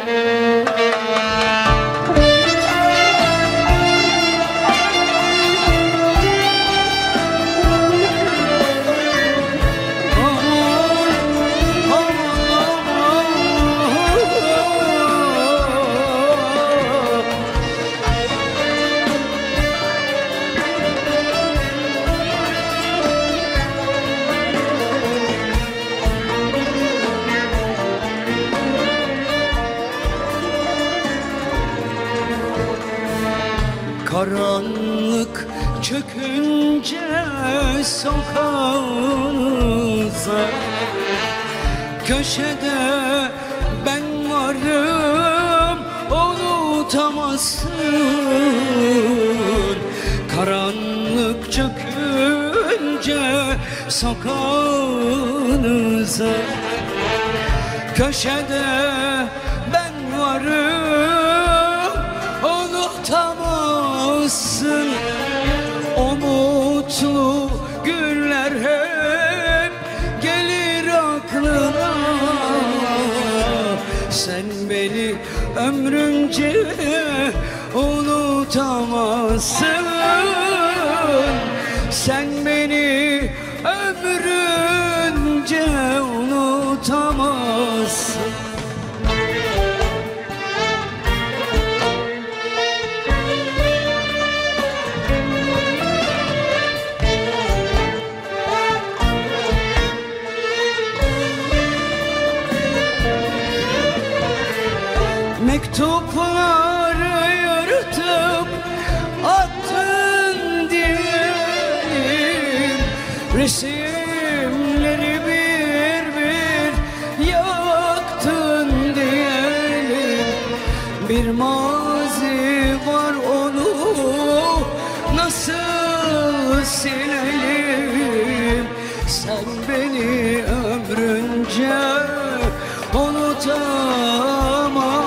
Karanlık çökünce sokağınıza, köşede ben varım unutamazsın. Karanlık çökünce sokağınıza, köşede ben varım unutamazsın. O mutlu günler hep gelir aklına. Sen beni ömrünce unutamazsın. Sen beni ömrünce unutamazsın. Mektupları yırtıp attın diyelim, resimleri bir bir yaktın diyelim. Bir mazi var, onu nasıl silelim? Sen beni ömrünce unutamazsın.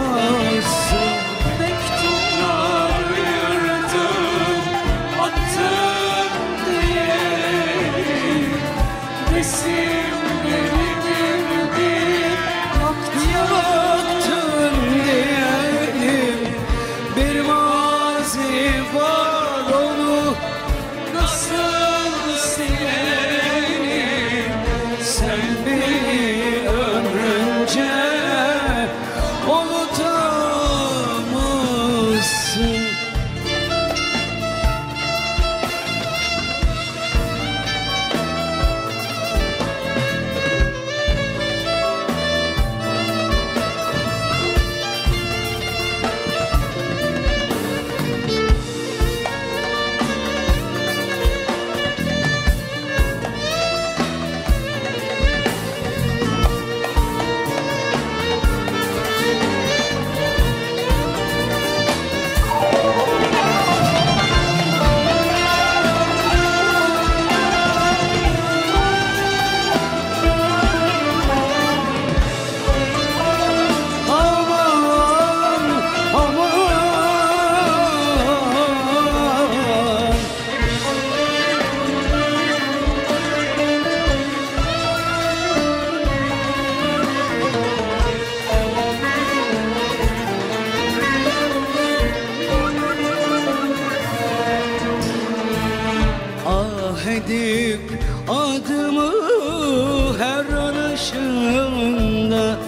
Edip adımı her anışında,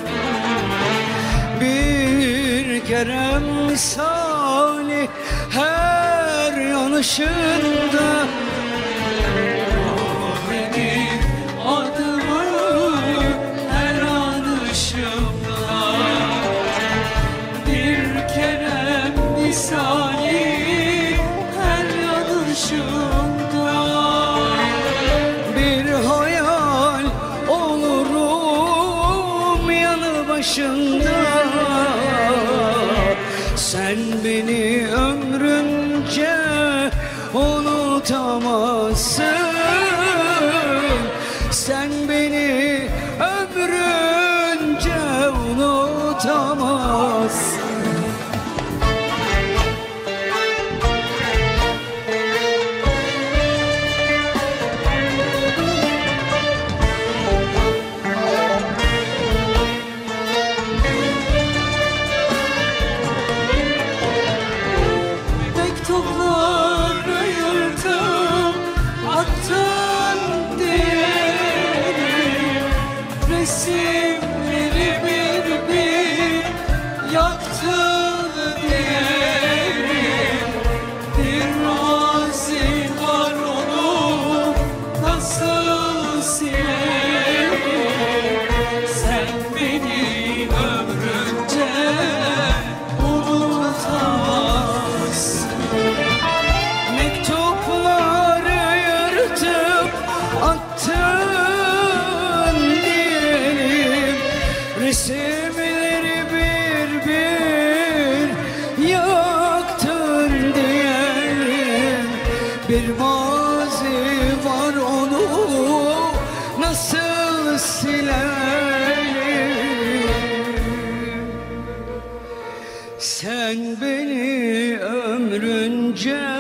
bir kere misali her yanışında. Edip adımı her anışında, bir kere misali her yanışında. Başında sen beni ömrünce unutamazsın. Sen beni ömrünce unutamazsın. resimleri bir bir yaktın diyelim. Bir mazi var onu nasıl silelim? Sen beni ömrünce unutamazsın. Mektupları yırtıp attın diyelim. Resimleri bir bir yaktın diyelim. Bir mazi var onu nasıl silelim? Sen beni ömrünce